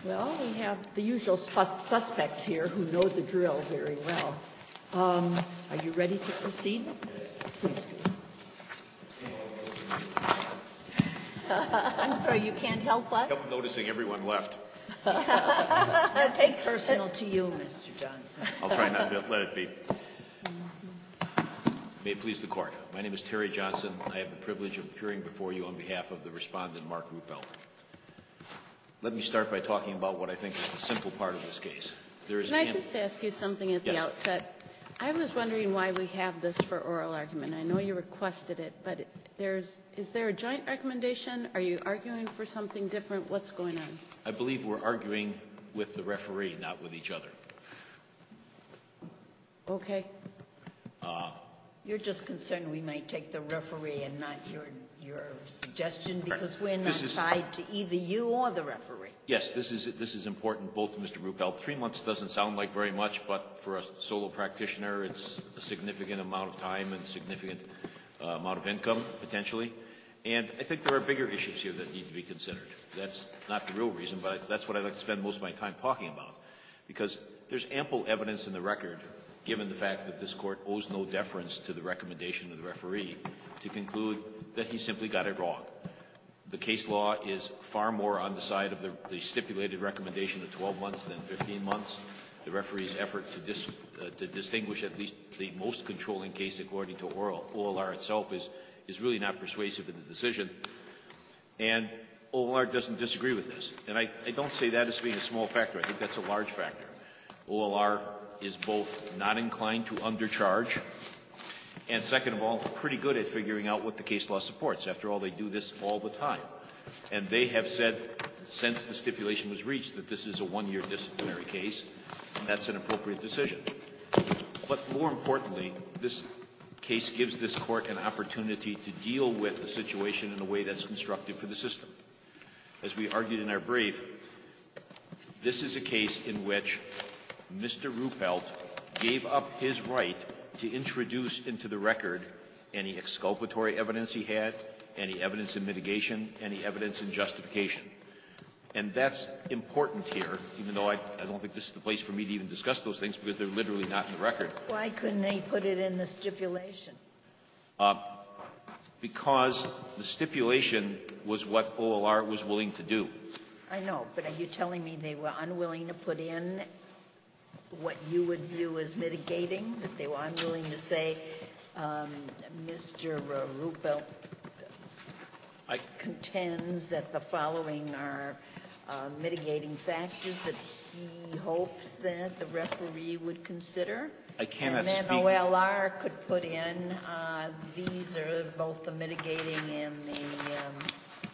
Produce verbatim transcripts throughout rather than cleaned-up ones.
Well, we have the usual sus- suspects here who know the drill very well. Um, are you ready to proceed? Please do. I'm sorry, you can't help what? I kept noticing everyone left. Take personal to you, Mister Johnson. I'll try not to let it be. May it please the Court. My name is Terry Johnson. I have the privilege of appearing before you on behalf of the respondent, Mark Ruppelt. Let me start by talking about what I think is the simple part of this case. There is Can I an... just ask you something at yes. the outset? I was wondering why we have this for oral argument. I know you requested it, but there's, is there a joint recommendation? Are you arguing for something different? What's going on? I believe we're arguing with the referee, not with each other. Okay. Uh, You're just concerned we might take the referee and not your your suggestion because we're not is, tied to either you or the referee. Yes, this is this is important, both to Mister Ruppelt. Three months doesn't sound like very much, but for a solo practitioner, it's a significant amount of time and significant uh, amount of income, potentially. And I think there are bigger issues here that need to be considered. That's not the real reason, but that's what I'd like to spend most of my time talking about. Because there's ample evidence in the record, given the fact that this Court owes no deference to the recommendation of the referee, to conclude that he simply got it wrong. The case law is far more on the side of the, the stipulated recommendation of twelve months than fifteen months. The referee's effort to, dis, uh, to distinguish at least the most controlling case according to oral, O L R itself is, is really not persuasive in the decision. And O L R doesn't disagree with this. And I, I don't say that as being a small factor. I think that's a large factor. O L R is both not inclined to undercharge and, second of all, pretty good at figuring out what the case law supports. After all, they do this all the time. And they have said, since the stipulation was reached, that this is a one-year disciplinary case, and that's an appropriate decision. But more importantly, this case gives this Court an opportunity to deal with the situation in a way that's constructive for the system. As we argued in our brief, this is a case in which Mister Ruppelt gave up his right to introduce into the record any exculpatory evidence he had, any evidence in mitigation, any evidence in justification. And that's important here, even though I, I don't think this is the place for me to even discuss those things because they're literally not in the record. Why couldn't they put it in the stipulation? Uh, because the stipulation was what O L R was willing to do. I know, but are you telling me they were unwilling to put in what you would view as mitigating, that they were unwilling to say, um, Mister Ruppelt I, contends that the following are uh, mitigating factors that he hopes that the referee would consider? I cannot and then speak. O L R could put in, uh, these are both the mitigating and the um,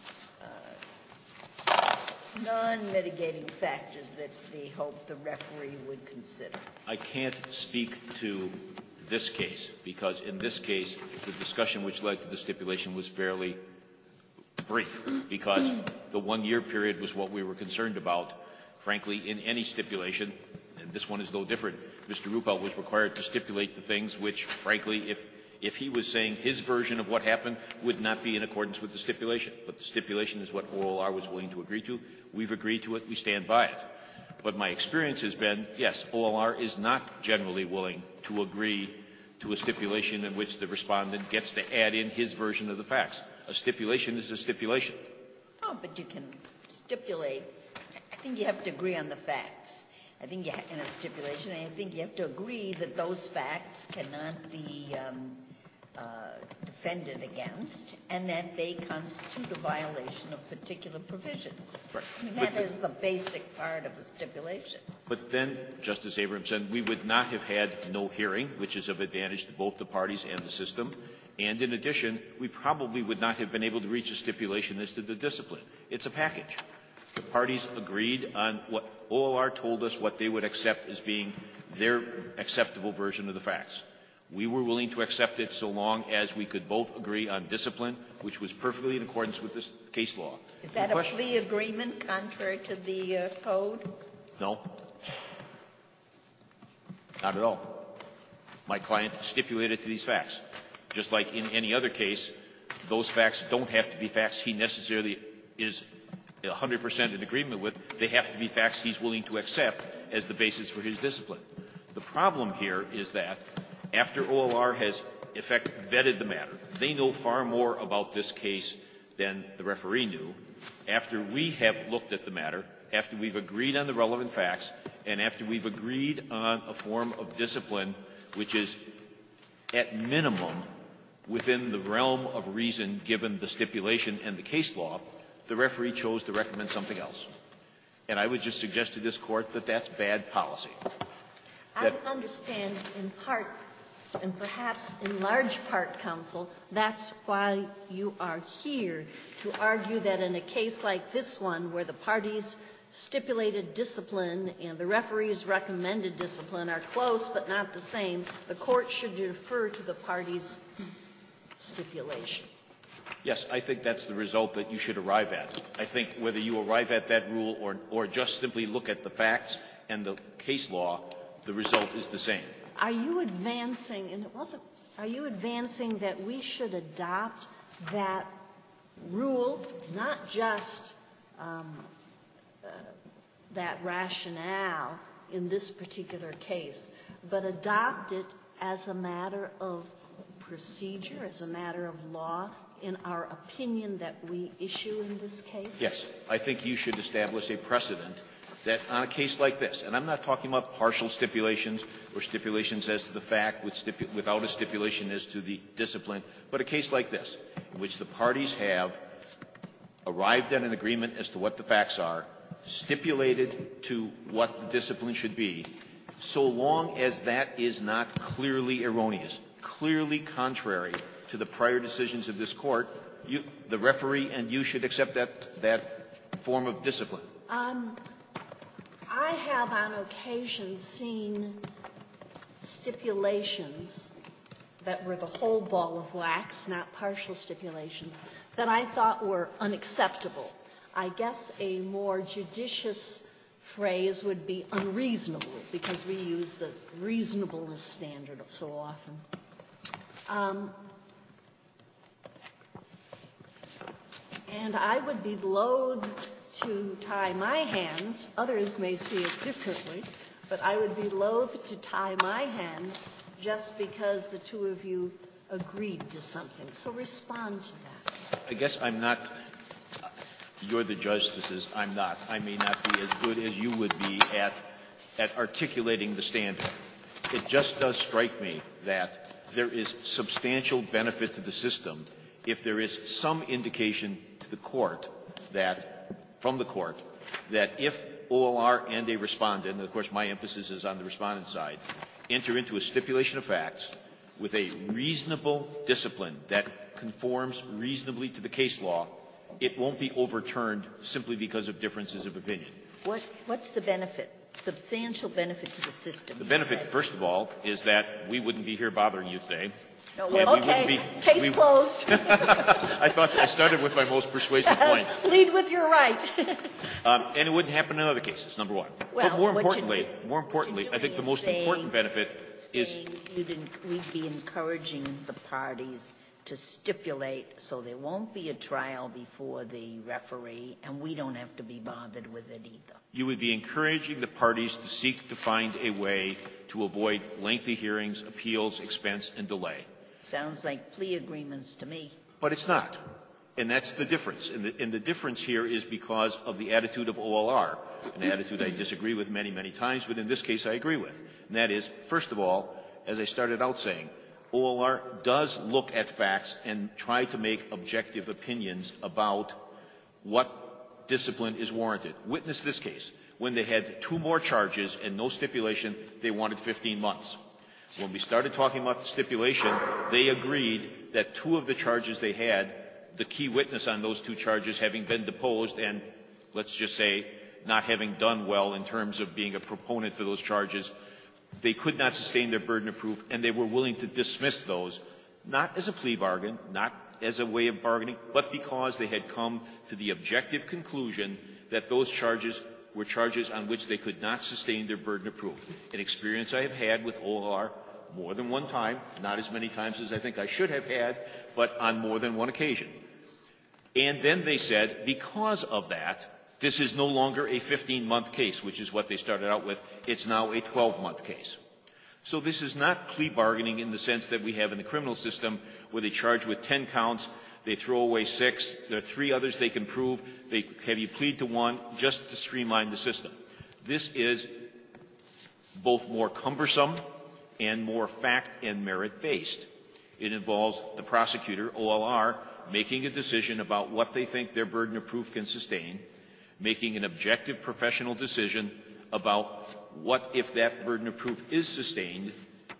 non-mitigating factors that they hope the referee would consider. I can't speak to this case because in this case, the discussion which led to the stipulation was fairly brief because the one-year period was what we were concerned about. Frankly, in any stipulation, and this one is no different, Mister Ruppelt was required to stipulate the things which, frankly, if If he was saying his version of what happened would not be in accordance with the stipulation. But the stipulation is what O L R was willing to agree to. We've agreed to it. We stand by it. But my experience has been, yes, O L R is not generally willing to agree to a stipulation in which the respondent gets to add in his version of the facts. A stipulation is a stipulation. Oh, but you can stipulate. I think you have to agree on the facts. I think you ha- in a stipulation, I think you have to agree that those facts cannot be um, uh, defended against and that they constitute a violation of particular provisions. Right. I mean, But that is the basic part of a stipulation. But then, Justice Abrahamson, we would not have had no hearing, which is of advantage to both the parties and the system. And in addition, we probably would not have been able to reach a stipulation as to the discipline. It's a package. The parties agreed on what O L R told us what they would accept as being their acceptable version of the facts. We were willing to accept it so long as we could both agree on discipline, which was perfectly in accordance with this case law. Is that a plea agreement contrary to the uh, code? No. Not at all. My client stipulated to these facts. Just like in any other case, those facts don't have to be facts he necessarily is one hundred percent in agreement with. They have to be facts he's willing to accept as the basis for his discipline. The problem here is that after O L R has, in fact, vetted the matter, they know far more about this case than the referee knew. After we have looked at the matter, after we've agreed on the relevant facts, and after we've agreed on a form of discipline which is, at minimum, within the realm of reason given the stipulation and the case law, the referee chose to recommend something else. And I would just suggest to this Court that that's bad policy. I understand in part, and perhaps in large part, counsel, that's why you are here, to argue that in a case like this one, where the parties stipulated discipline and the referee's recommended discipline are close but not the same, the Court should defer to the parties' stipulation. Yes, I think that's the result that you should arrive at. I think whether you arrive at that rule or, or just simply look at the facts and the case law, the result is the same. Are you advancing, and it wasn't, are you advancing that we should adopt that rule, not just um, uh, that rationale in this particular case, but adopt it as a matter of procedure, as a matter of law, in our opinion that we issue in this case? Yes. I think you should establish a precedent that on a case like this, and I'm not talking about partial stipulations or stipulations as to the fact with stipu- without a stipulation as to the discipline, but a case like this, in which the parties have arrived at an agreement as to what the facts are, stipulated to what the discipline should be, so long as that is not clearly erroneous, clearly contrary to the prior decisions of this Court, you, the referee and you should accept that, that form of discipline. Um, I have on occasion seen stipulations that were the whole ball of wax, not partial stipulations, that I thought were unacceptable. I guess a more judicious phrase would be unreasonable, because we use the reasonableness standard so often. Um, and I would be loath to tie my hands, others may see it differently, but I would be loath to tie my hands just because the two of you agreed to something. So respond to that. I guess I'm not, you're the justices, I'm not. I may not be as good as you would be at, at articulating the standard. It just does strike me that there is substantial benefit to the system if there is some indication to the Court that, from the Court, that if O L R and a respondent, and of course my emphasis is on the respondent side, enter into a stipulation of facts with a reasonable discipline that conforms reasonably to the case law, it won't be overturned simply because of differences of opinion. What, what's the benefit? Substantial benefit to the system. The benefit, said. first of all, is that we wouldn't be here bothering you today. No, well, we okay, be, case we, closed. I thought I started with my most persuasive point. Lead with your right. um, and it wouldn't happen in other cases, number one. Well, but more what importantly, you're- more importantly, what I you're think the doing most is saying- important benefit is saying you'd en- we'd be encouraging the parties to stipulate so there won't be a trial before the referee, and we don't have to be bothered with it either. you would be encouraging the parties to seek to find a way to avoid lengthy hearings, appeals, expense, and delay. Sounds like plea agreements to me. But it's not. And that's the difference. And the, and the difference here is because of the attitude of O L R, an attitude I disagree with many, many times, but in this case I agree with. And that is, first of all, as I started out saying, O L R does look at facts and try to make objective opinions about what discipline is warranted. Witness this case. When they had two more charges and no stipulation, they wanted fifteen months. When we started talking about the stipulation, they agreed that two of the charges they had, the key witness on those two charges having been deposed and, let's just say, not having done well in terms of being a proponent for those charges, they could not sustain their burden of proof, and they were willing to dismiss those, not as a plea bargain, not as a way of bargaining, but because they had come to the objective conclusion that those charges were charges on which they could not sustain their burden of proof. An experience I have had with O L R more than one time, not as many times as I think I should have had, but on more than one occasion. And then they said, because of that, this is no longer a fifteen-month case, which is what they started out with. It's now a twelve-month case. So this is not plea bargaining in the sense that we have in the criminal system where they charge with ten counts, they throw away six, there are three others they can prove, they have you plead to one just to streamline the system. This is both more cumbersome and more fact and merit-based. It involves the prosecutor, O L R, making a decision about what they think their burden of proof can sustain, making an objective professional decision about what, if that burden of proof is sustained,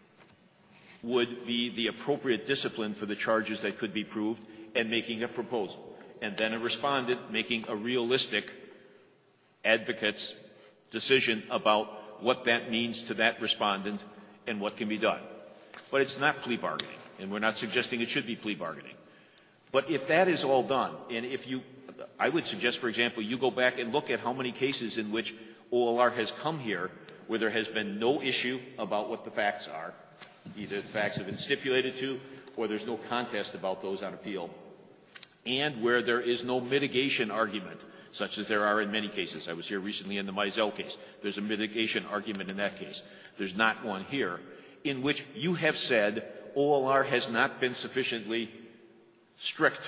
would be the appropriate discipline for the charges that could be proved, and making a proposal. And then a respondent making a realistic advocate's decision about what that means to that respondent and what can be done. But it's not plea bargaining, and we're not suggesting it should be plea bargaining. But if that is all done, and if you, I would suggest, for example, you go back and look at how many cases in which O L R has come here where there has been no issue about what the facts are, either the facts have been stipulated to or there's no contest about those on appeal, and where there is no mitigation argument, such as there are in many cases. I was here recently in the Mizell case. There's a mitigation argument in that case. There's not one here, in which you have said O L R has not been sufficiently strict.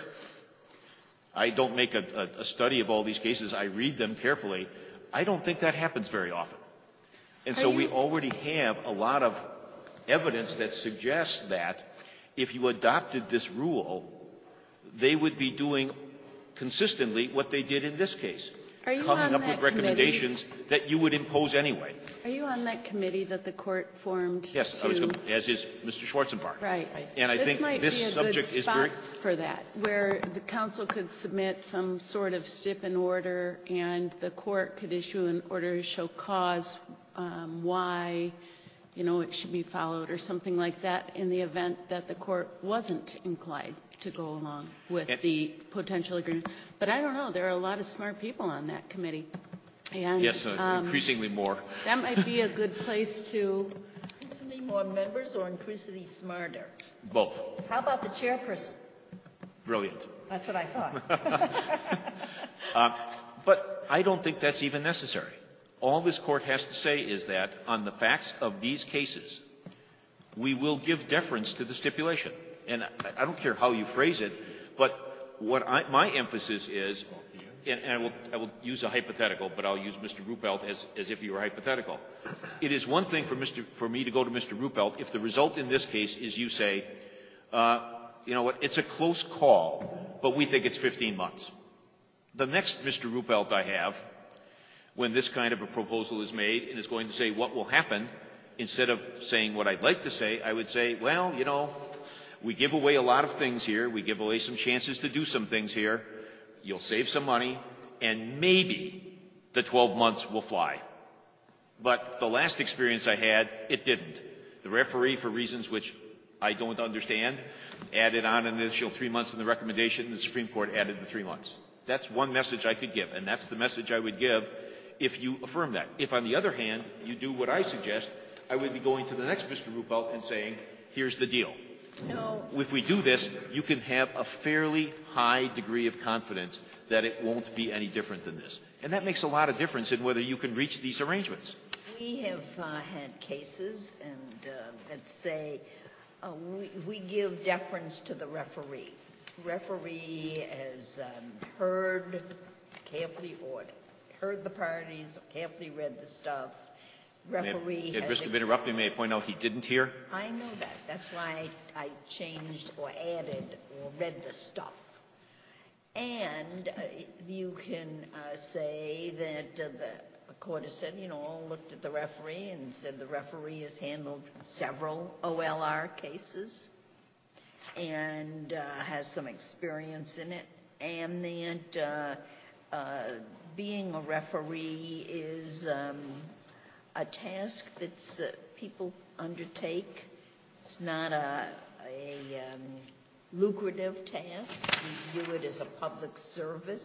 I don't make a, a, a study of all these cases. I read them carefully. I don't think that happens very often. And so we already have a lot of evidence that suggests that if you adopted this rule, they would be doing consistently what they did in this case, Are you coming on up that with recommendations committee? that you would impose anyway. Are you on that committee that the court formed? Yes, to, I was going to, as is Mister Schwarzenbach. Right. And I this think might this be a subject good is spot very for that, where the council could submit some sort of stip and order, and the court could issue an order to show cause um, why, you know, it should be followed or something like that in the event that the court wasn't inclined to go along with and, the potential agreement. But I don't know. There are a lot of smart people on that committee. And, yes, uh, um, increasingly more. That might be a good place to... Increasingly more members or increasingly smarter? Both. How about the chairperson? Brilliant. That's what I thought. uh, but I don't think that's even necessary. All this court has to say is that on the facts of these cases, we will give deference to the stipulation. And I, I don't care how you phrase it, but what I, my emphasis is, and, and I, will, I will use a hypothetical, but I'll use Mister Ruppelt as, as if he were hypothetical. It is one thing for, Mister, for me to go to Mister Ruppelt if the result in this case is you say, uh, you know what, it's a close call, but we think it's fifteen months. The next Mister Ruppelt I have, when this kind of a proposal is made and is going to say what will happen, instead of saying what I'd like to say, I would say, well, you know, we give away a lot of things here. We give away some chances to do some things here. You'll save some money, and maybe the twelve months will fly. But the last experience I had, it didn't. The referee, for reasons which I don't understand, added on an additional three months in the recommendation, and the Supreme Court added the three months. That's one message I could give, and that's the message I would give if you affirm that. If, on the other hand, you do what I suggest, I would be going to the next Mister Ruppelt and saying, here's the deal. No. If we do this, you can have a fairly high degree of confidence that it won't be any different than this. And that makes a lot of difference in whether you can reach these arrangements. We have uh, had cases and uh, that say uh, we, we give deference to the referee. Referee has um, heard, carefully ordered, heard the parties, carefully read the stuff. Referee At risk of interrupting, may I point out he didn't hear? I know that. That's why I, I changed or added or read the stuff. And uh, you can uh, say that uh, the court has said, you know, looked at the referee and said the referee has handled several O L R cases and uh, has some experience in it, and that uh, uh, being a referee is um, a task that uh, people undertake. It's not a, a um, lucrative task. We view it as a public service,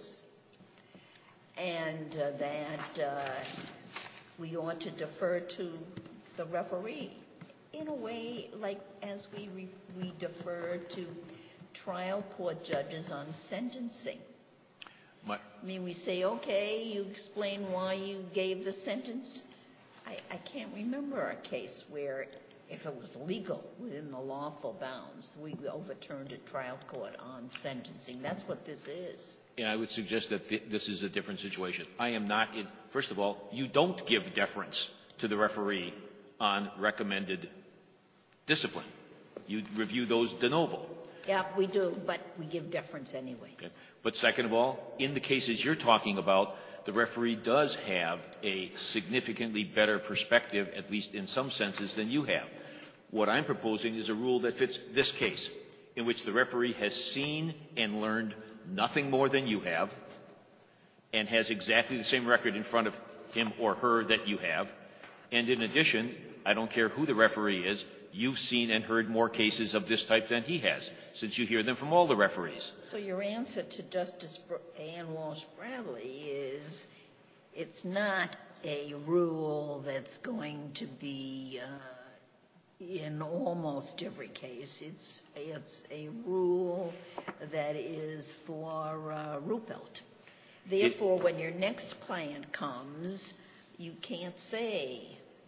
and uh, that uh, we ought to defer to the referee in a way like as we re- we defer to trial court judges on sentencing. My, I mean, we say, okay, you explain why you gave the sentence. I, I can't remember a case where, if it was legal within the lawful bounds, we overturned a trial court on sentencing. That's what this is. and I would suggest that th- this is a different situation. I am not in, first of all, you don't give deference to the referee on recommended discipline. You review those de novo. Yeah, we do, but we give deference anyway. Okay. But second of all, in the cases you're talking about, the referee does have a significantly better perspective, at least in some senses, than you have. What I'm proposing is a rule that fits this case, in which the referee has seen and learned nothing more than you have, and has exactly the same record in front of him or her that you have. And in addition, I don't care who the referee is, you've seen and heard more cases of this type than he has, since you hear them from all the referees. So your answer to Justice Ann Walsh Bradley is it's not a rule that's going to be uh, in almost every case. It's, it's a rule that is for uh, Ruppelt. Therefore, it, when your next client comes, you can't say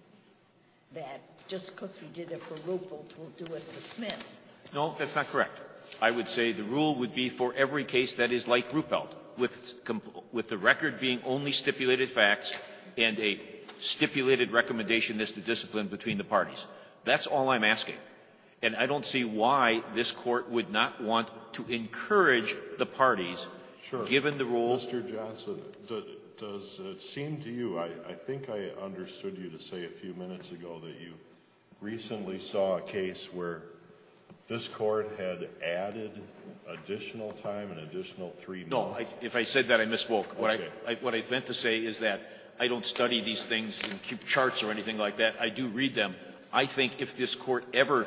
that just because we did it for Ruppelt, we'll do it for Smith. No, that's not correct. I would say the rule would be for every case that is like Ruppelt, with, with the record being only stipulated facts and a stipulated recommendation as to discipline between the parties. That's all I'm asking. And I don't see why this court would not want to encourage the parties, sure. given the rule. Mister Johnson, does, does it seem to you, I, I think I understood you to say a few minutes ago that you recently saw a case where this court had added additional time, an additional three months? No, I, if I said that, I misspoke. Okay. What, I, I, what I meant to say is that I don't study these things and keep charts or anything like that. I do read them. I think if this court ever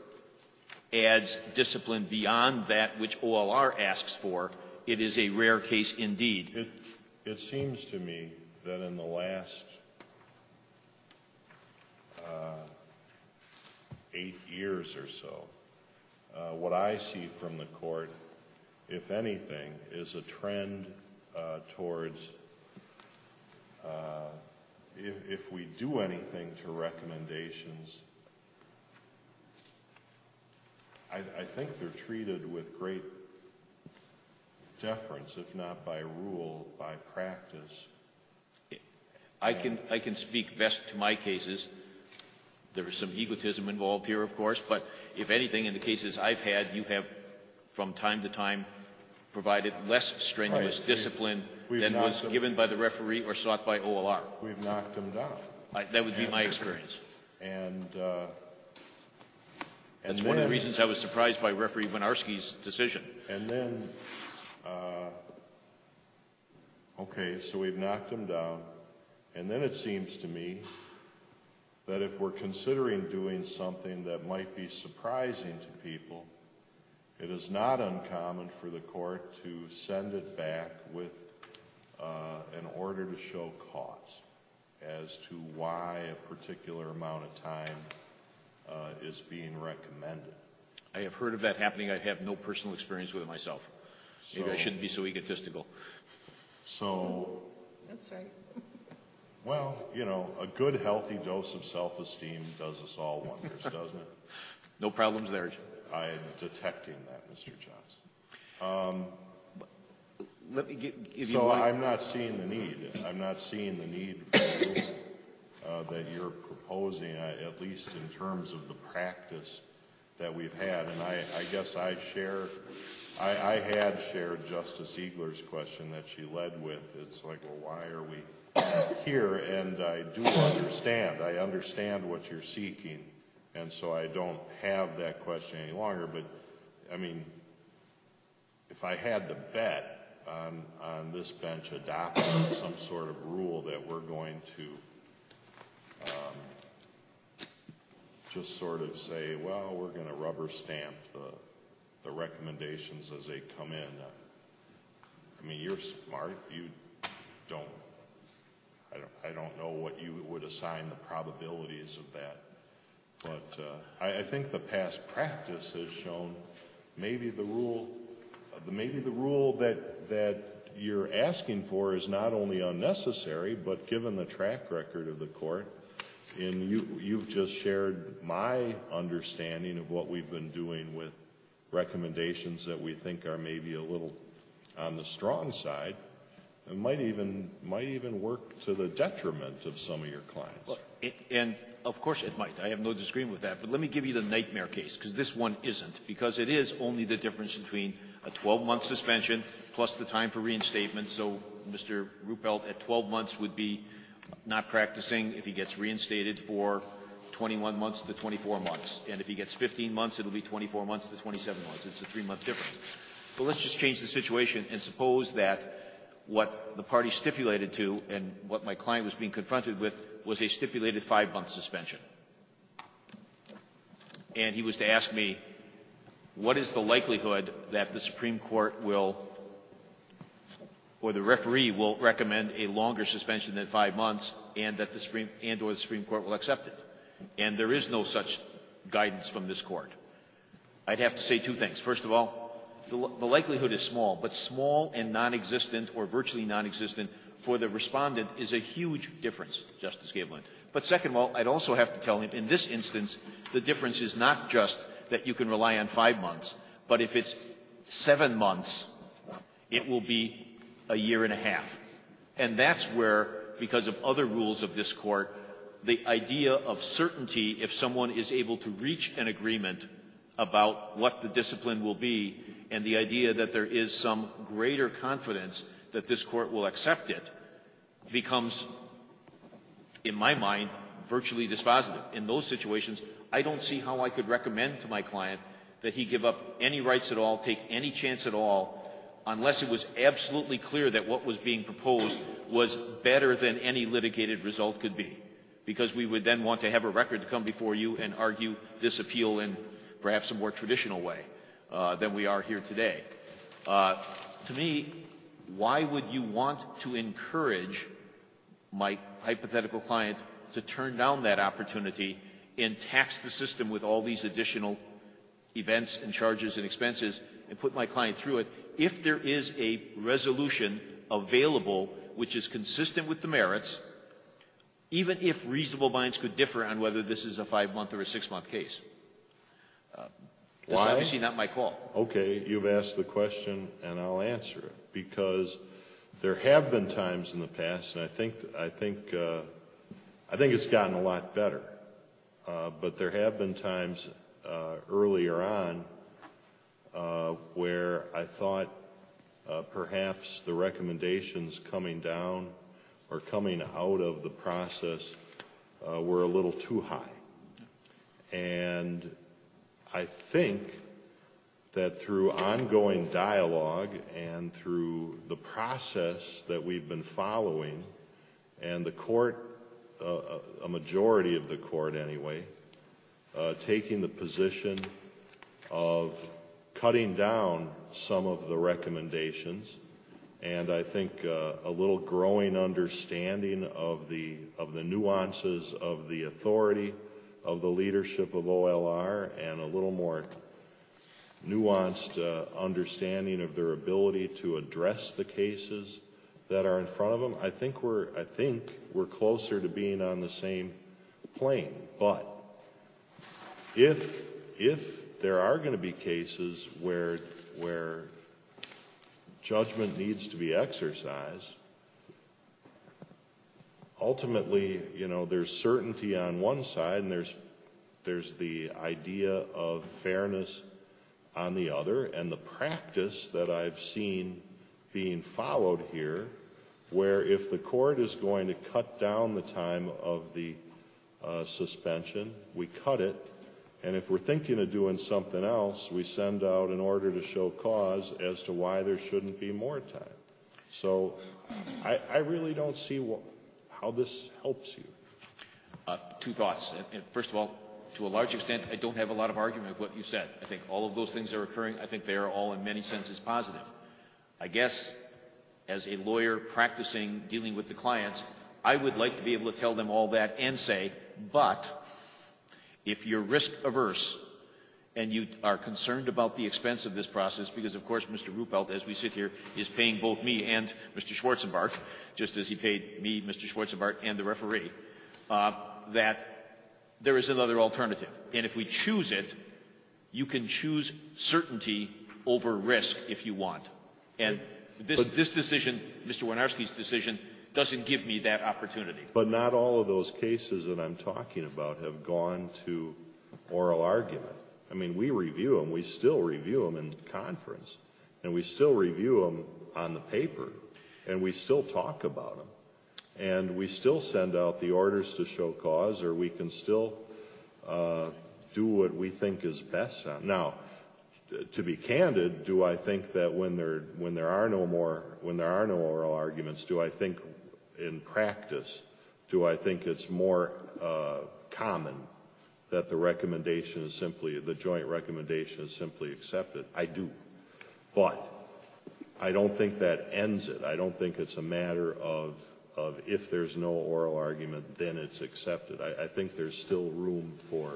adds discipline beyond that which O L R asks for, it is a rare case indeed. It, it seems to me that in the last uh, eight years or so, uh, what I see from the court, if anything, is a trend uh, towards uh, if, if we do anything to recommendations, I, I think they're treated with great deference, if not by rule, by practice. I can, I can speak best to my cases. There is some egotism involved here, of course, but if anything, in the cases I've had, you have, from time to time, provided less strenuous Right. discipline We've, we've than was them, given by the referee or sought by O L R. We've knocked them down. I, that would be and, my experience. And, uh, and That's then, one of the reasons I was surprised by referee Winarski's decision. And then, uh, okay, so we've knocked them down, and then it seems to me that if we're considering doing something that might be surprising to people, it is not uncommon for the court to send it back with uh, an order to show cause as to why a particular amount of time uh, is being recommended. I have heard of that happening. I have no personal experience with it myself. Maybe So, I shouldn't be so egotistical. So, That's right. well, you know, a good, healthy dose of self-esteem does us all wonders, doesn't it? No problems there. I am detecting that, Mister Johnson. Um, Let me give, give you so one. I'm not seeing the need. I'm not seeing the need for the rule uh, that you're proposing, uh, at least in terms of the practice that we've had. And I, I guess I share, I, I had shared Justice Eagler's question that she led with. It's like, well, why are we here? And I do understand. I understand what you're seeking. And so I don't have that question any longer. But, I mean, if I had to bet on, on this bench adopting some sort of rule that we're going to um, just sort of say, well, we're going to rubber stamp the, the recommendations as they come in. I mean, you're smart. You don't, I don't, I don't know what you would assign the probabilities of that. But uh, I, I think the past practice has shown maybe the rule, maybe the rule that, that you're asking for is not only unnecessary, but given the track record of the court, and you, you've just shared my understanding of what we've been doing with recommendations that we think are maybe a little on the strong side, it might even might even work to the detriment of some of your clients. Well, it, and of course it might. I have no disagreement with that. But let me give you the nightmare case, because this one isn't, because it is only the difference between a twelve-month suspension plus the time for reinstatement. So Mister Ruppelt at twelve months would be not practicing. If he gets reinstated for twenty-one months to twenty-four months. And if he gets fifteen months, it'll be twenty-four months to twenty-seven months. It's a three-month difference. But let's just change the situation and suppose that what the party stipulated to and what my client was being confronted with was a stipulated five-month suspension. And he was to ask me, what is the likelihood that the Supreme Court will, or the referee will recommend a longer suspension than five months and that the Supreme, and or the Supreme Court will accept it? And there is no such guidance from this court. I'd have to say two things. First of all, the, the likelihood is small, but small and non-existent or virtually non-existent for the respondent is a huge difference, Justice Gaebelein. But second of all, I'd also have to tell him, in this instance, the difference is not just that you can rely on five months, but if it's seven months, it will be a year and a half. And that's where, because of other rules of this court, the idea of certainty, if someone is able to reach an agreement about what the discipline will be, and the idea that there is some greater confidence that this court will accept it, becomes, in my mind, virtually dispositive. In those situations, I don't see how I could recommend to my client that he give up any rights at all, take any chance at all, unless it was absolutely clear that what was being proposed was better than any litigated result could be. Because we would then want to have a record to come before you and argue this appeal in perhaps a more traditional way uh, than we are here today. Uh, to me, why would you want to encourage my hypothetical client to turn down that opportunity and tax the system with all these additional events and charges and expenses and put my client through it if there is a resolution available which is consistent with the merits, even if reasonable minds could differ on whether this is a five-month or a six-month case? Uh, this Why? is obviously not my call. Okay, you've asked the question, and I'll answer it. Because there have been times in the past, and I think I think uh, I think it's gotten a lot better. Uh, but there have been times uh, earlier on uh, where I thought uh, perhaps the recommendations coming down or coming out of the process uh, were a little too high. And I think that through ongoing dialogue and through the process that we've been following, and the court, uh, a majority of the court anyway, uh, taking the position of cutting down some of the recommendations, and I think uh, a little growing understanding of the of the nuances of the authority of the leadership of O L R, and a little more nuanced uh, understanding of their ability to address the cases that are in front of them. I think we're I think we're closer to being on the same plane. But if if there are going to be cases where where judgment needs to be exercised, ultimately, you know, there's certainty on one side, and there's there's the idea of fairness on the other, and the practice that I've seen being followed here, where if the court is going to cut down the time of the uh, suspension, we cut it, and if we're thinking of doing something else, we send out an order to show cause as to why there shouldn't be more time. So I, I really don't see what, how this helps you. Uh, two thoughts. And, and first of all, to a large extent, I don't have a lot of argument with what you said. I think all of those things are occurring. I think they are all in many senses positive. I guess as a lawyer practicing dealing with the clients, I would like to be able to tell them all that and say, but if you're risk averse and you are concerned about the expense of this process, because, of course, Mister Ruppelt, as we sit here, is paying both me and Mister Schwarzenbart, just as he paid me, Mister Schwarzenbart, and the referee, uh, that there is another alternative. And if we choose it, you can choose certainty over risk if you want. And this, this decision, Mister Winiarski's decision, doesn't give me that opportunity. But not all of those cases that I'm talking about have gone to oral argument. I mean, we review them. We still review them in conference. And we still review them on the paper. And we still talk about them. And we still send out the orders to show cause, or we can still uh, do what we think is best. Now, to be candid, do I think that when there when there are no more when there are no oral arguments, do I think in practice, do I think it's more uh, common that the recommendation is simply the joint recommendation is simply accepted? I do, but I don't think that ends it. I don't think it's a matter of of if there's no oral argument, then it's accepted. I, I think there's still room for.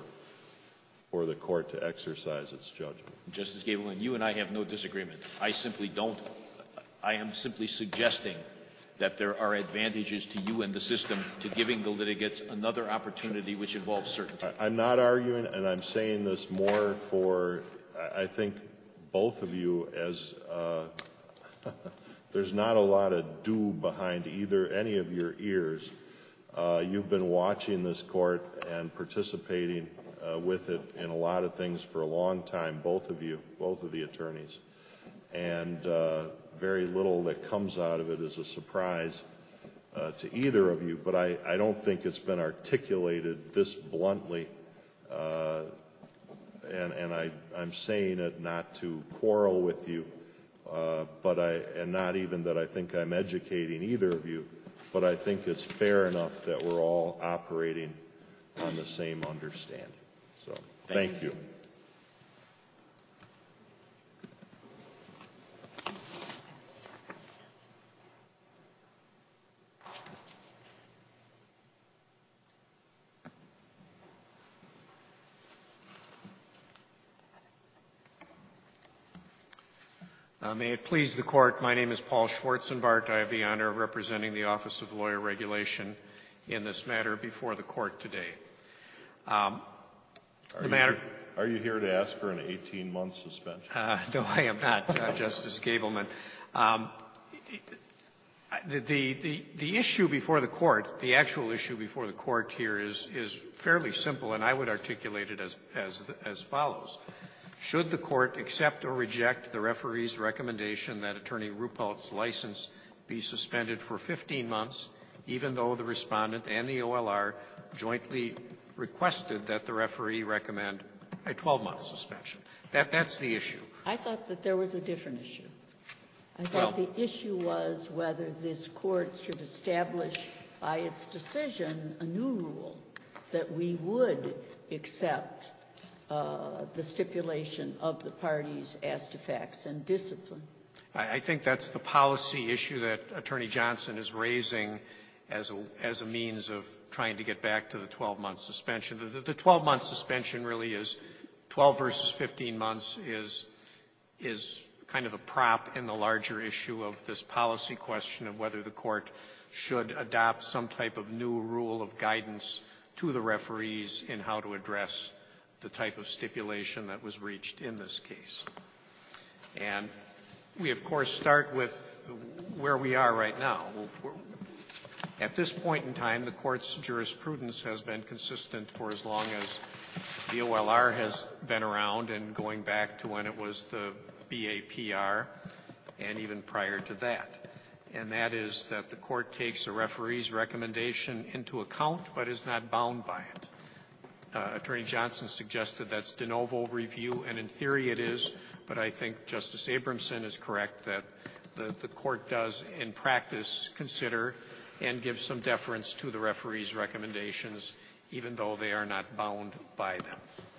for the court to exercise its judgment. Justice Gableman, you and I have no disagreement. I simply don't. I am simply suggesting that there are advantages to you and the system to giving the litigants another opportunity which involves certainty. I, I'm not arguing, and I'm saying this more for, I think, both of you as uh, there's not a lot of do behind either any of your ears. Uh, you've been watching this court and participating Uh, with it in a lot of things for a long time, both of you, both of the attorneys. And uh, very little that comes out of it is a surprise uh, to either of you, but I, I don't think it's been articulated this bluntly. Uh, and and I, I'm saying it not to quarrel with you, uh, but I, and not even that I think I'm educating either of you, but I think it's fair enough that we're all operating on the same understanding. So, thank, thank you. Uh, may it please the Court, my name is Paul Schwarzenbart. I have the honor of representing the Office of Lawyer Regulation in this matter before the Court today. Um, Are the you, matter, are you here to ask for an eighteen-month suspension? Uh, no, I am not, uh, Justice Gableman. Um, the, the, the issue before the Court, the actual issue before the Court here is, is fairly simple, and I would articulate it as, as, as follows. Should the Court accept or reject the referee's recommendation that Attorney Ruppelt's license be suspended for fifteen months, even though the respondent and the O L R jointly requested that the referee recommend a twelve-month suspension? That, that's the issue. I thought that there was a different issue. I thought Well, the issue was whether this court should establish by its decision a new rule that we would accept uh, the stipulation of the parties as to facts and discipline. I, I think that's the policy issue that Attorney Johnson is raising as a, as a means of trying to get back to the twelve-month suspension. The, the twelve-month suspension really is twelve versus fifteen months is, is kind of a prop in the larger issue of this policy question of whether the court should adopt some type of new rule of guidance to the referees in how to address the type of stipulation that was reached in this case. And we, of course, start with where we are right now. We're, At this point in time, the Court's jurisprudence has been consistent for as long as the O L R has been around, and going back to when it was the B A P R and even prior to that. And that is that the Court takes a referee's recommendation into account but is not bound by it. Uh, Attorney Johnson suggested that's de novo review, and in theory it is, but I think Justice Abramson is correct that the, the Court does in practice consider and give some deference to the referee's recommendations, even though they are not bound by them.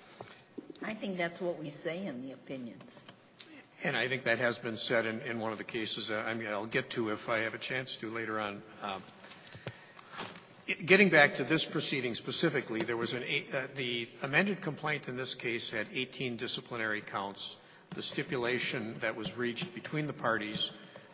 I think that's what we say in the opinions. And I think that has been said in, in one of the cases uh, I mean, I'll get to if I have a chance to later on. Um, getting back to this proceeding specifically, there was an eight, uh, the amended complaint in this case had eighteen disciplinary counts. The stipulation that was reached between the parties,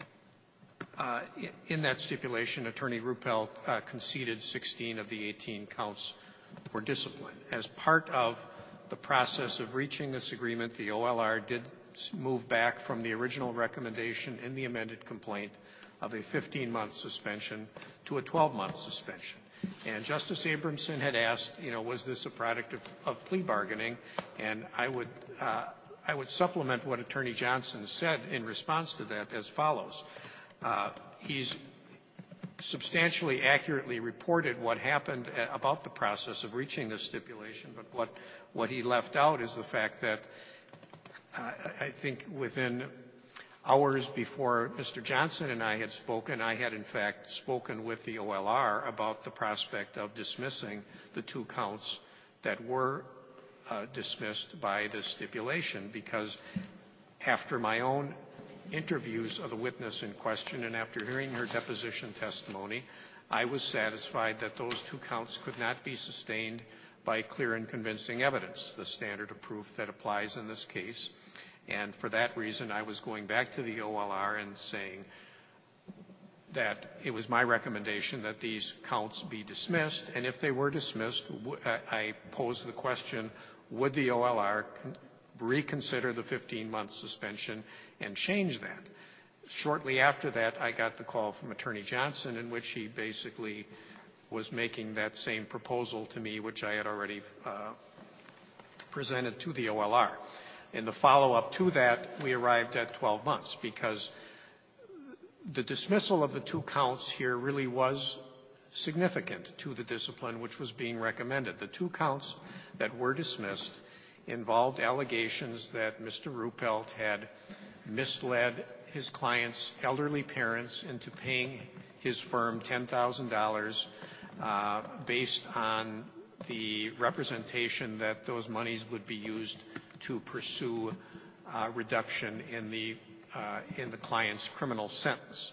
uh, in that stipulation, Attorney Ruppelt uh, conceded sixteen of the eighteen counts for discipline. As part of the process of reaching this agreement, the O L R did move back from the original recommendation in the amended complaint of a fifteen-month suspension to a twelve-month suspension. And Justice Abramson had asked, you know, was this a product of, of plea bargaining? And I would, uh, I would supplement what Attorney Johnson said in response to that as follows. Uh, he's substantially accurately reported what happened about the process of reaching this stipulation, but what, what he left out is the fact that uh, I think within hours before Mister Johnson and I had spoken, I had in fact spoken with the O L R about the prospect of dismissing the two counts that were uh, dismissed by this stipulation, because after my own interviews of the witness in question and after hearing her deposition testimony, I was satisfied that those two counts could not be sustained by clear and convincing evidence, the standard of proof that applies in this case. And for that reason, I was going back to the O L R and saying that it was my recommendation that these counts be dismissed. And if they were dismissed, I posed the question, would the O L R reconsider the fifteen-month suspension and change that? Shortly after that, I got the call from Attorney Johnson in which he basically was making that same proposal to me, which I had already uh, presented to the O L R. In the follow-up to that, we arrived at twelve months, because the dismissal of the two counts here really was significant to the discipline which was being recommended. The two counts that were dismissed involved allegations that Mister Ruppelt had misled his client's elderly parents into paying his firm ten thousand dollars uh, based on the representation that those monies would be used to pursue uh, reduction in the uh, in the client's criminal sentence.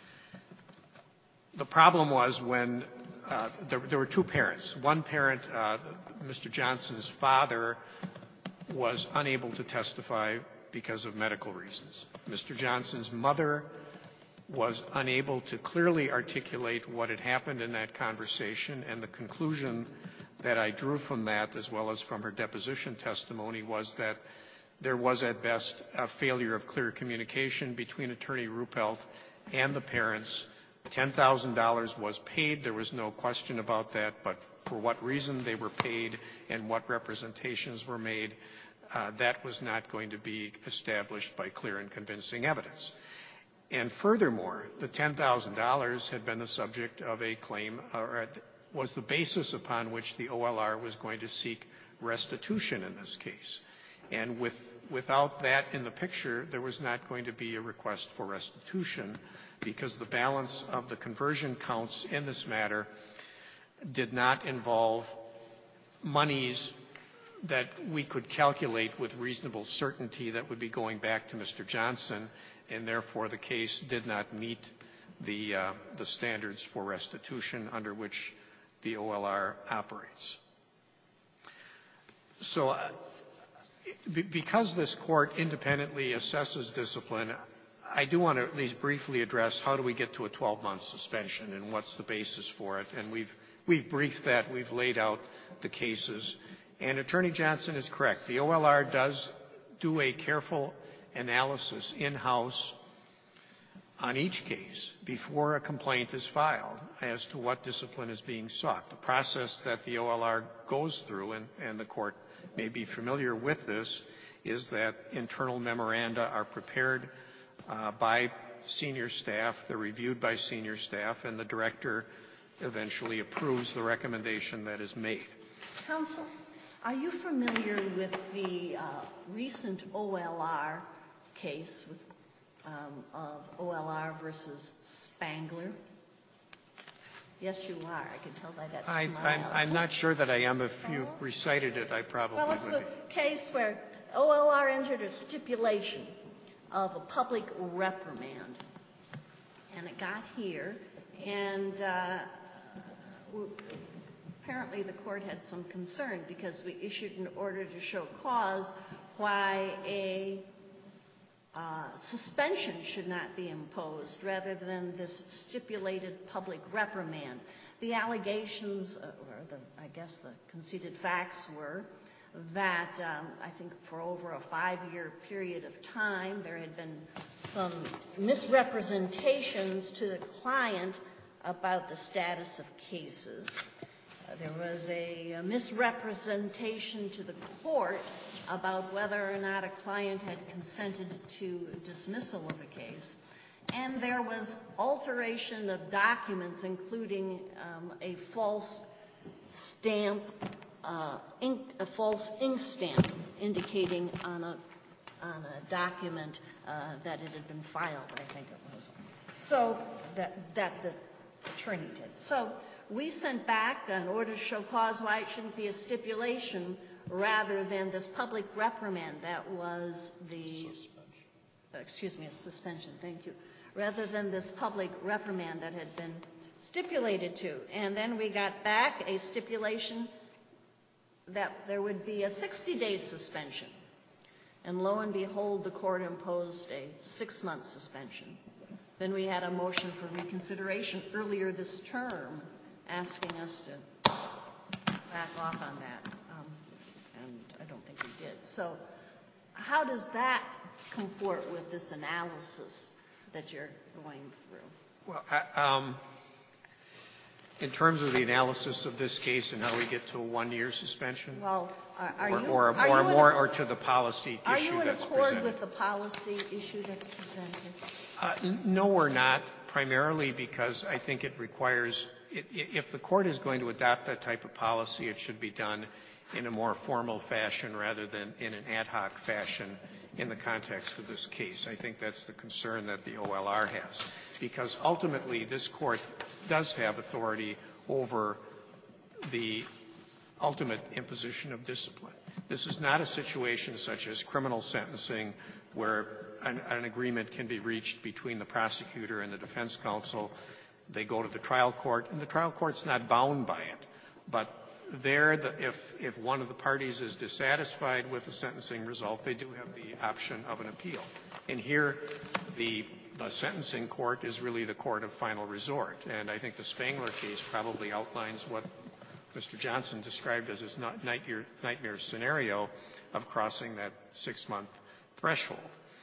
The problem was when uh, there, there were two parents. One parent, uh, Mister Johnson's father, was unable to testify because of medical reasons. Mister Johnson's mother was unable to clearly articulate what had happened in that conversation, and the conclusion that I drew from that, as well as from her deposition testimony, was that there was at best a failure of clear communication between Attorney Ruppelt and the parents. ten thousand dollars was paid. There was no question about that, but for what reason they were paid and what representations were made, uh, that was not going to be established by clear and convincing evidence. And furthermore, the ten thousand dollars had been the subject of a claim, or was the basis upon which the O L R was going to seek restitution in this case. And with, without that in the picture, there was not going to be a request for restitution, because the balance of the conversion counts in this matter did not involve monies that we could calculate with reasonable certainty that would be going back to Mister Johnson, and therefore the case did not meet the, uh, the standards for restitution under which the O L R operates. So uh, b- because this court independently assesses discipline, I do want to at least briefly address how do we get to a twelve-month suspension and what's the basis for it. And we've, we've briefed that. We've laid out the cases. And Attorney Johnson is correct. The O L R does do a careful analysis in-house on each case before a complaint is filed as to what discipline is being sought. The process that the O L R goes through, and, and the court may be familiar with this, is that internal memoranda are prepared uh, by senior staff, they're reviewed by senior staff, and the director eventually approves the recommendation that is made. Counsel, are you familiar with the uh, recent O L R case with Um, of O L R versus Spangler? Yes, you are. I can tell by that I, smile. I'm, I'm not sure that I am. If you recited it, I probably well, it's would the be. case where O L R entered a stipulation of a public reprimand, and it got here, and uh, w- apparently the court had some concern because we issued an order to show cause why a uh, suspension should not be imposed rather than this stipulated public reprimand. The allegations, uh, or the, I guess the conceded facts were that um, I think for over a five-year period of time there had been some misrepresentations to the client about the status of cases. Uh, there was a, a misrepresentation to the court about whether or not a client had consented to dismissal of a case. And there was alteration of documents, including um, a false stamp, uh, ink, a false ink stamp indicating on a on a document uh, that it had been filed, I think it was. So that that the attorney did. So we sent back an order to show cause why it shouldn't be a stipulation rather than this public reprimand that was the excuse me, a suspension. Thank you. Rather than this public reprimand that had been stipulated to. And then we got back a stipulation that there would be a sixty-day suspension. And lo and behold, the court imposed a six-month suspension. Then we had a motion for reconsideration earlier this term asking us to back off on that. Um, and I don't think we did. So how does that comport with this analysis that you're going through? Well, I, um, in terms of the analysis of this case and how we get to a one-year suspension, well, are, are or, you or, are or you more, in, or to the policy are issue you in that's accord presented. with the policy issue that's presented? Uh, n- no, we're not. Primarily because I think it requires, it, if the court is going to adopt that type of policy, it should be done in a more formal fashion rather than in an ad hoc fashion in the context of this case. I think that's the concern that the O L R has. Because ultimately, this court does have authority over the ultimate imposition of discipline. This is not a situation such as criminal sentencing where an, an agreement can be reached between the prosecutor and the defense counsel. They go to the trial court, and the trial court's not bound by it. But there, the, if, if one of the parties is dissatisfied with the sentencing result, they do have the option of an appeal. And here, the, the sentencing court is really the court of final resort. And I think the Spangler case probably outlines what Mister Johnson described as his nightmare, nightmare scenario of crossing that six-month threshold.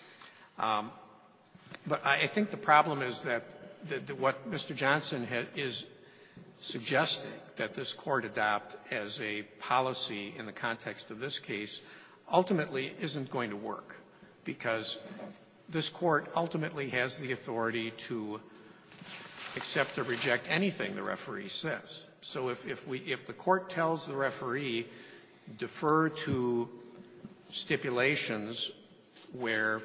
Um, but I, I think the problem is that the, the, what Mister Johnson ha, is suggesting that this court adopt as a policy in the context of this case ultimately isn't going to work, because this court ultimately has the authority to accept or reject anything the referee says. So if, if, we, if the court tells the referee defer to stipulations where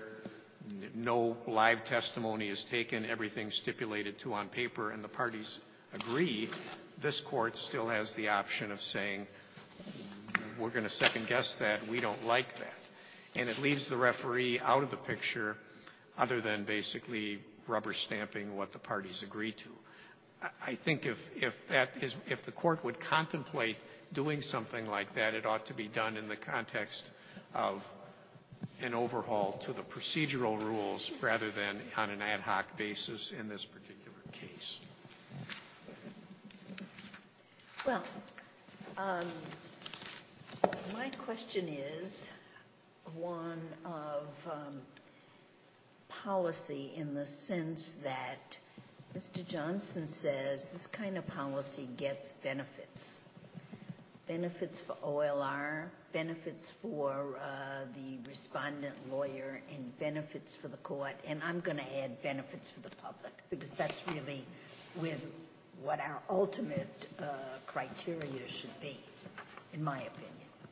no live testimony is taken, everything's stipulated to on paper, and the parties agree, this court still has the option of saying, we're going to second guess that, we don't like that. And it leaves the referee out of the picture other than basically rubber stamping what the parties agree to. I think if, if that is, if the court would contemplate doing something like that, it ought to be done in the context of an overhaul to the procedural rules rather than on an ad hoc basis in this particular case. Well, um, my question is one of um, policy in the sense that Mister Johnson says this kind of policy gets benefits. Benefits for O L R, benefits for uh, the respondent lawyer, and benefits for the court. And I'm going to add benefits for the public, because that's really with what our ultimate uh, criteria should be, in my opinion.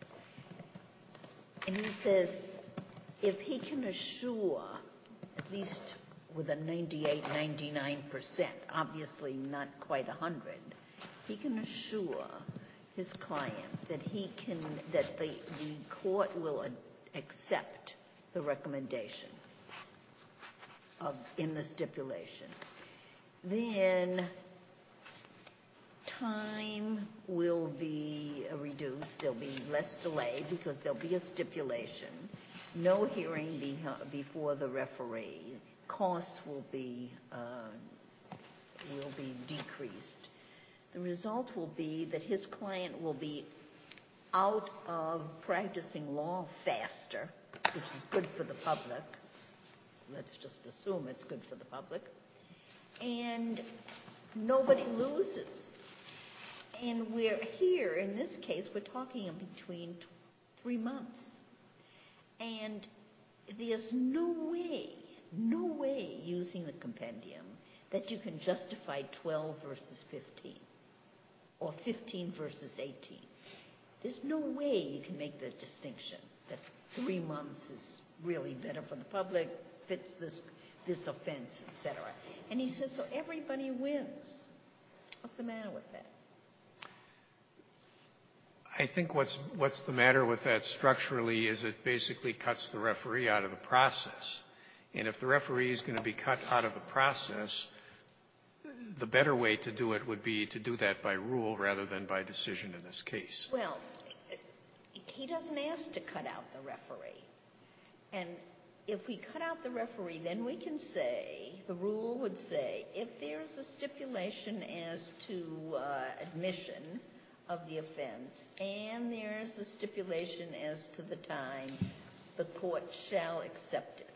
And he says if he can assure, at least with a ninety-eight, ninety-nine percent, obviously not quite one hundred, he can assure his client that he can, that the, the court will ad- accept the recommendation of, in the stipulation. Then time will be uh, reduced. There'll be less delay because there'll be a stipulation. No hearing be, before the referee. Costs will be uh, will be decreased. The result will be that his client will be out of practicing law faster, which is good for the public. Let's just assume it's good for the public. And nobody loses. And we're here, in this case, we're talking in between t- three months. And there's no way, no way using the compendium that you can justify twelve versus fifteen or fifteen versus eighteen. There's no way you can make the distinction that three months is really better for the public, fits this this offense, et cetera. And he says, so everybody wins. What's the matter with that? I think what's what's the matter with that structurally is it basically cuts the referee out of the process. And if the referee is going to be cut out of the process, the better way to do it would be to do that by rule rather than by decision in this case. Well, he doesn't ask to cut out the referee. And if we cut out the referee, then we can say, the rule would say, if there's a stipulation as to uh, admission of the offense, and there's a stipulation as to the time, the court shall accept it.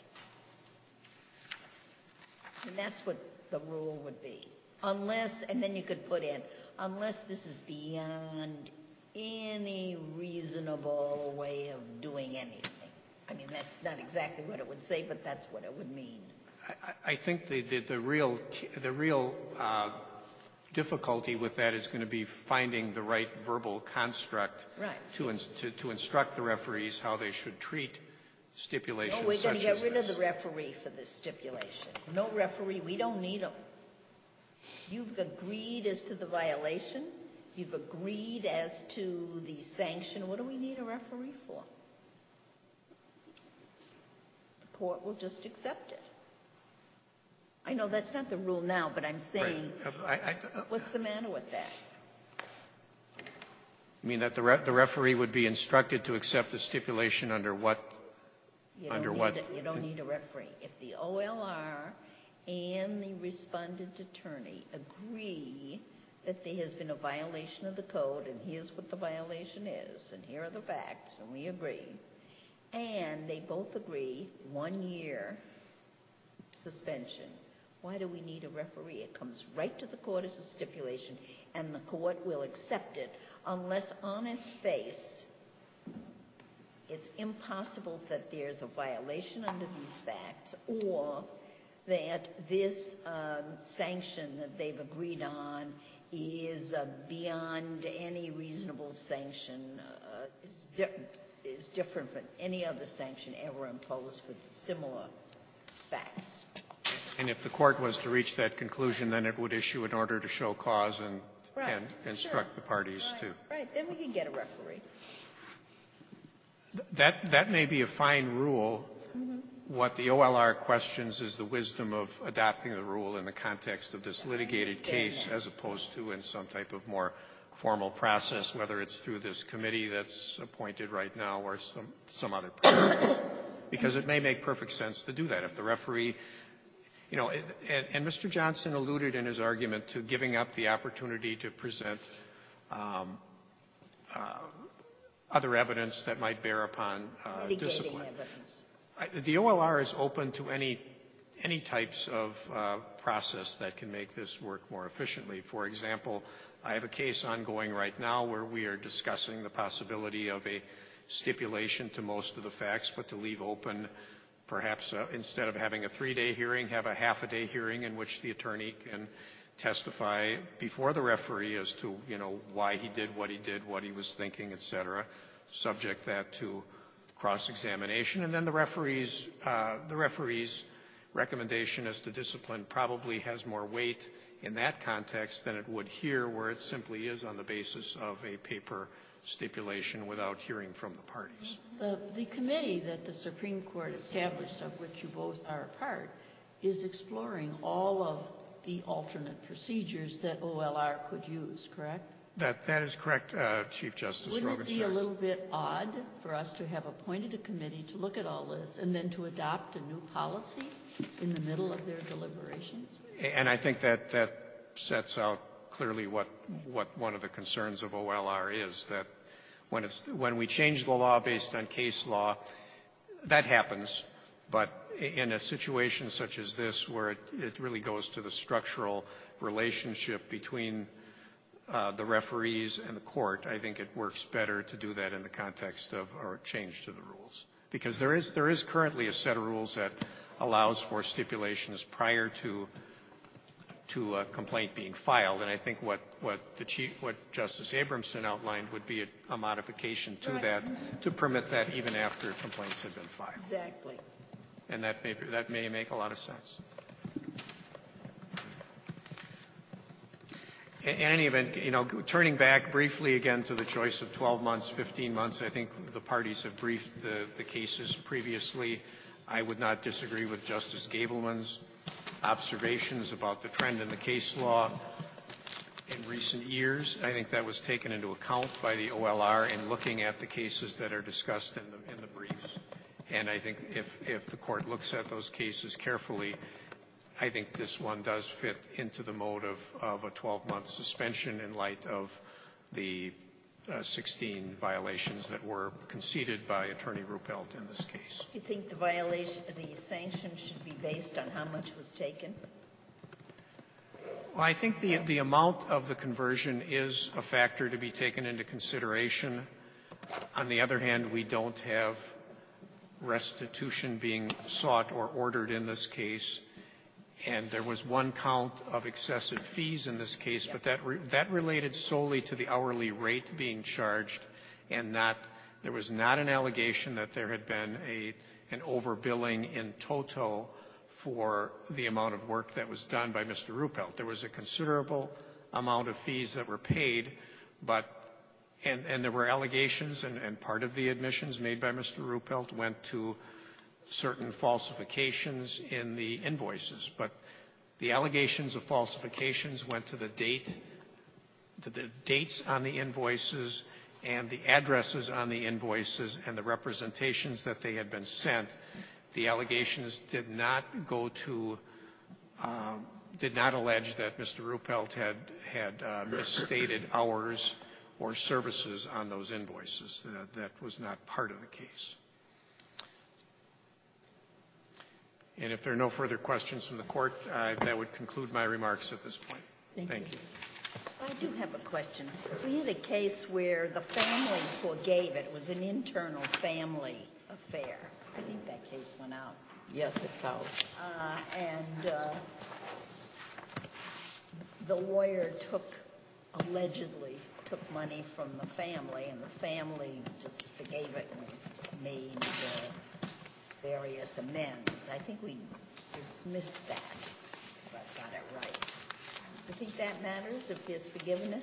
And that's what the rule would be. Unless, and then you could put in, unless this is beyond any reasonable way of doing anything. I mean, that's not exactly what it would say, but that's what it would mean. I, I think the, the, the real, the real uh, difficulty with that is going to be finding the right verbal construct right. to, in, to, to instruct the referees how they should treat stipulations. No, we're going to get rid this. of the referee for this stipulation. No referee. We don't need him. You've agreed as to the violation. You've agreed as to the sanction. What do we need a referee for? The court will just accept it. I know that's not the rule now, but I'm saying, right. uh, I, I, uh, what's the matter with that? You mean that the, re- the referee would be instructed to accept the stipulation under what? You don't under need what? A, you don't need a referee. If the O L R and the respondent attorney agree that there has been a violation of the code, and here's what the violation is, and here are the facts, and we agree, and they both agree one year suspension, why do we need a referee? It comes right to the court as a stipulation, and the court will accept it unless on its face it's impossible that there's a violation under these facts or that this um, sanction that they've agreed on is uh, beyond any reasonable sanction, uh, is, di- is different from any other sanction ever imposed with similar facts. And if the court was to reach that conclusion, then it would issue an order to show cause and, Right. and instruct Sure. the parties Right. to. Right, then we can get a referee. That, that may be a fine rule. Mm-hmm. What the O L R questions is the wisdom of adopting the rule in the context of this litigated case as opposed to in some type of more formal process, whether it's through this committee that's appointed right now or some, some other process. Because it may make perfect sense to do that. If the referee, you know, and, and Mister Johnson alluded in his argument to giving up the opportunity to present um, uh, other evidence that might bear upon uh, discipline. Evidence. I, the O L R is open to any any types of uh, process that can make this work more efficiently. For example, I have a case ongoing right now where we are discussing the possibility of a stipulation to most of the facts, but to leave open perhaps uh, instead of having a three-day hearing, have a half-a-day hearing in which the attorney can testify before the referee as to, you know, why he did what he did, what he was thinking, et cetera, subject that to cross-examination. And then the referee's, uh, the referee's recommendation as to discipline probably has more weight in that context than it would here, where it simply is on the basis of a paper stipulation without hearing from the parties. The, the committee that the Supreme Court established, of which you both are a part, is exploring all of the alternate procedures that O L R could use, correct? That, that is correct, uh, Chief Justice Wouldn't Robinson. it be a little bit odd for us to have appointed a committee to look at all this and then to adopt a new policy in the middle of their deliberations? And I think that that sets out clearly what, what one of the concerns of O L R is, that when, it's, when we change the law based on case law, that happens, but in a situation such as this where it, it really goes to the structural relationship between uh, the referees and the court, I think it works better to do that in the context of a change to the rules. Because there is, there is currently a set of rules that allows for stipulations prior to to a complaint being filed, and I think what what the chief, what Justice Abramson outlined would be a, a modification to Right. that to permit that even after complaints have been filed, Exactly. and that may that may make a lot of sense. In, in any event, you know, turning back briefly again to the choice of twelve months, fifteen months, I think the parties have briefed the, the cases previously. I would not disagree with Justice Gableman's observations about the trend in the case law in recent years. I think that was taken into account by the O L R in looking at the cases that are discussed in the, in the briefs. And I think if, if the court looks at those cases carefully, I think this one does fit into the mode of, of a twelve-month suspension in light of the uh, sixteen violations that were conceded by Attorney Ruppelt in this case. Do you think the violation, the sanction should be based on how much was taken? Well, I think the, the amount of the conversion is a factor to be taken into consideration. On the other hand, we don't have restitution being sought or ordered in this case. And there was one count of excessive fees in this case, yep. but that re that related solely to the hourly rate being charged, and not there was not an allegation that there had been a an overbilling in toto for the amount of work that was done by Mister Ruppelt. There was a considerable amount of fees that were paid, but and and there were allegations, and, and part of the admissions made by Mister Ruppelt went to certain falsifications in the invoices, but the allegations of falsifications went to the date, to the dates on the invoices and the addresses on the invoices and the representations that they had been sent. The allegations did not go to, um, did not allege that Mister Ruppelt had had uh, misstated hours or services on those invoices. That, that was not part of the case. And if there are no further questions from the court, uh, that would conclude my remarks at this point. Thank, Thank you. you. I do have a question. We had a case where the family forgave it. It was an internal family affair. I think that case went out. Yes, it's out. Uh, and uh, the lawyer took, allegedly, took money from the family, and the family just forgave it and made uh, various amends. I think we dismissed that, if I got it right. Do you think that matters, if there's forgiveness?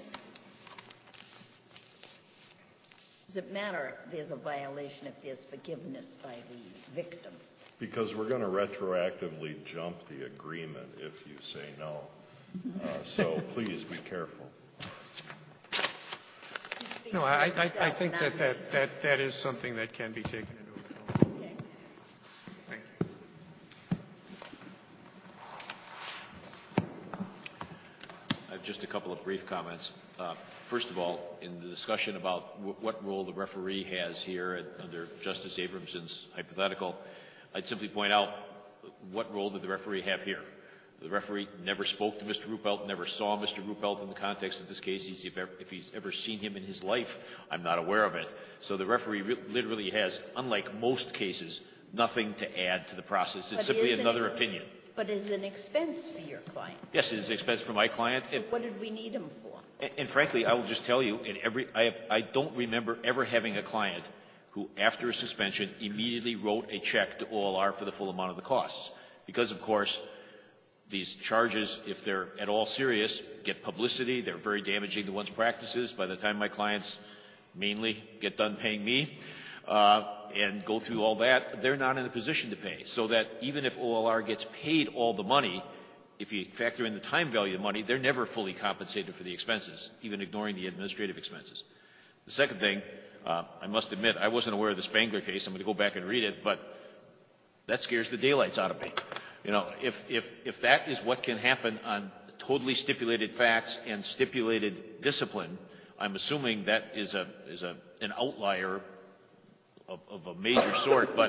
Does it matter if there's a violation if there's forgiveness by the victim? Because we're going to retroactively jump the agreement if you say no. Uh, so please be careful. No, I, I, I think that, that, that, that is something that can be taken into account. Okay. Thank you. I have just a couple of brief comments. Uh, first of all, in the discussion about w what role the referee has here under Justice Abramson's hypothetical, I'd simply point out what role did the referee have here? The referee never spoke to Mister Ruppelt, never saw Mister Ruppelt in the context of this case. He's, if, ever, if he's ever seen him in his life, I'm not aware of it. So the referee literally has, unlike most cases, nothing to add to the process. It's But simply isn't another it- opinion. But it's an expense for your client. Yes, it is an expense for my client. So And, what did we need him for? and, and frankly, I will just tell you, in every, I, have, I don't remember ever having a client who, after a suspension, immediately wrote a check to O L R for the full amount of the costs. Because, of course, these charges, if they're at all serious, get publicity. They're very damaging to one's practices. By the time my clients mainly get done paying me uh, and go through all that, they're not in a position to pay. So that even if O L R gets paid all the money, if you factor in the time value of money, they're never fully compensated for the expenses, even ignoring the administrative expenses. The second thing, uh, I must admit, I wasn't aware of the Spangler case. I'm going to go back and read it, but that scares the daylights out of me. You know, if, if, if that is what can happen on totally stipulated facts and stipulated discipline, I'm assuming that is a, is a, an outlier of, of a major sort, but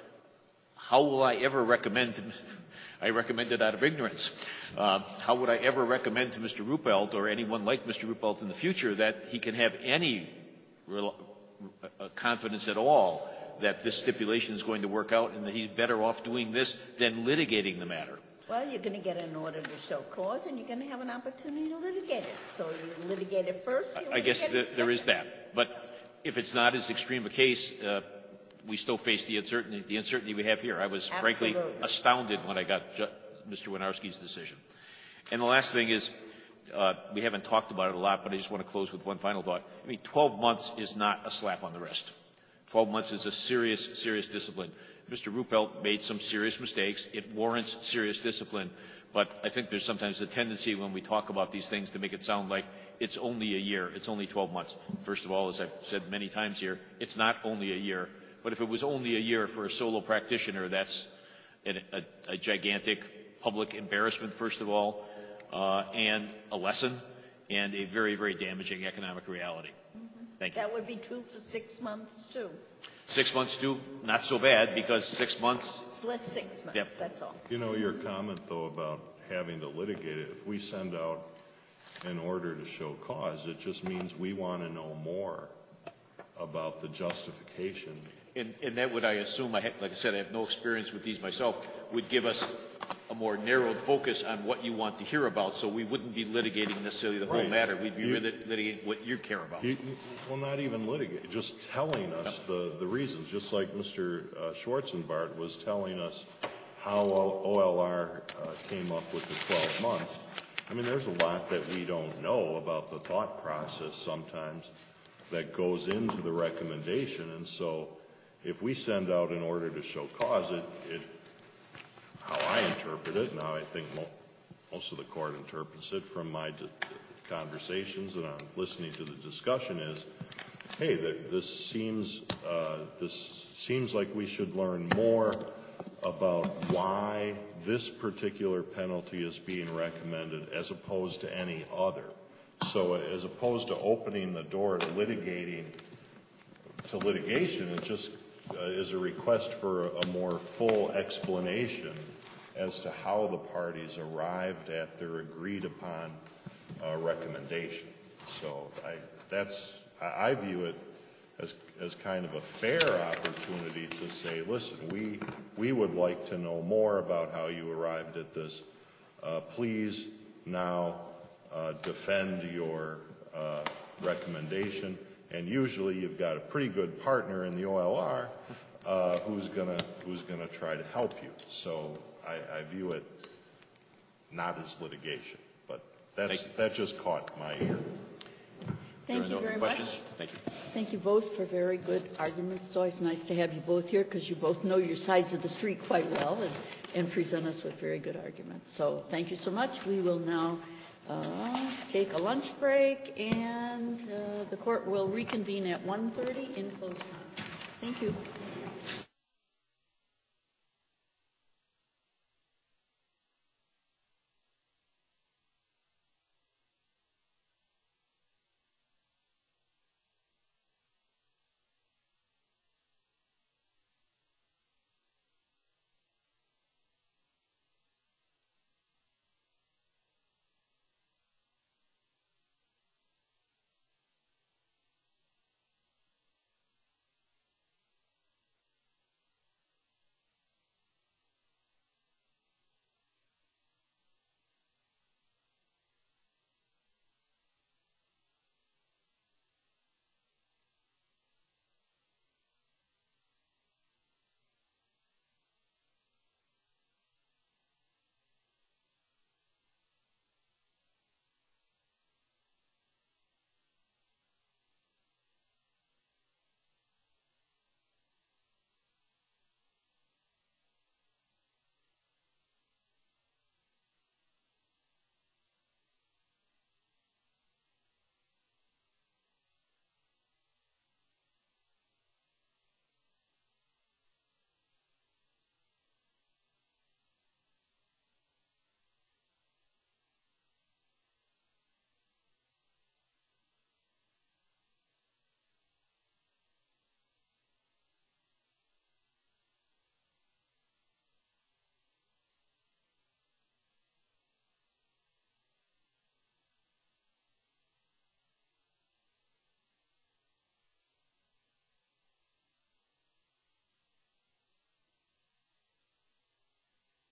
how will I ever recommend to, I recommend it out of ignorance. Uh, how would I ever recommend to Mister Ruppelt or anyone like Mister Ruppelt in the future that he can have any real, uh, confidence at all that this stipulation is going to work out and that he's better off doing this than litigating the matter? Well, you're going to get an order to show cause, and you're going to have an opportunity to litigate it. So you litigate it first. You I guess litigate the, it there is second. that. But if it's not as extreme a case, uh, we still face the uncertainty, the uncertainty we have here. I was Absolutely. frankly astounded when I got Ju- Mister Winarski's decision. And the last thing is, uh, we haven't talked about it a lot, but I just want to close with one final thought. I mean, twelve months is not a slap on the wrist. twelve months is a serious, serious discipline. Mister Ruppelt made some serious mistakes. It warrants serious discipline. But I think there's sometimes a tendency when we talk about these things to make it sound like it's only a year, it's only twelve months. First of all, as I've said many times here, it's not only a year. But if it was only a year for a solo practitioner, that's a, a, a gigantic public embarrassment, first of all, uh, and a lesson, and a very, very damaging economic reality. Thank you. That would be true for six months, too. Six months, too, not so bad, because six months, It's less six months, Yep. that's all. You know, your comment, though, about having to litigate it, if we send out an order to show cause, it just means we want to know more about the justification. and, and that would, I assume, I have, like I said, I have no experience with these myself, would give us a more narrowed focus on what you want to hear about, so we wouldn't be litigating necessarily the whole Right. matter. We'd be You- lit- litigating what you care about. You, well, not even litigate, just telling us the, the reasons, just like Mister Uh, Schwarzenbart was telling us how O L R uh, came up with the twelve months. I mean, there's a lot that we don't know about the thought process sometimes that goes into the recommendation, and so if we send out an order to show cause, it, it how I interpret it, now I think mo- most of the court interprets it from my d- conversations and I'm listening to the discussion is, hey, th- this seems uh, this seems like we should learn more about why this particular penalty is being recommended as opposed to any other. So as opposed to opening the door to litigating to litigation, it just uh, is a request for a more full explanation as to how the parties arrived at their agreed upon uh, recommendation. So I, that's, I, I view it as, as kind of a fair opportunity to say, listen, we, we would like to know more about how you arrived at this. Uh, please now uh, defend your uh, recommendation. And usually you've got a pretty good partner in the O L R uh, who's gonna who's gonna try to help you. So I, I view it not as litigation, but that's Thank you. that just caught my ear. Thank There you are no very questions? much. Thank you. Thank you both for very good arguments. It's always nice to have you both here because you both know your sides of the street quite well and, and present us with very good arguments. So thank you so much. We will now uh, take a lunch break, and uh, the court will reconvene at one thirty in closed time. Thank you.